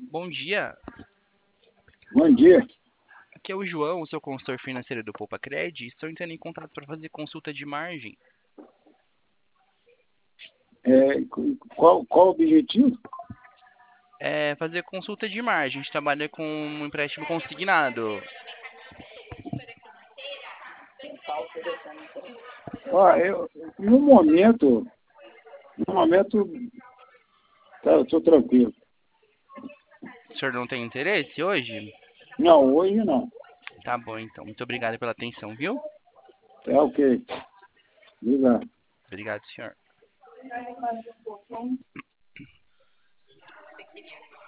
Bom dia, Bom dia. aqui é o João, o seu consultor financeiro do Poupa Cred. Estou entrando em contato para fazer consulta de margem. Qual o objetivo? Fazer consulta de margem. A gente trabalha com um empréstimo consignado. Ó, no momento, tá, eu estou tranquilo. O senhor não tem interesse hoje? Não, hoje não. Tá bom, então. Muito obrigado pela atenção, viu? É ok. Diga. Obrigado, senhor.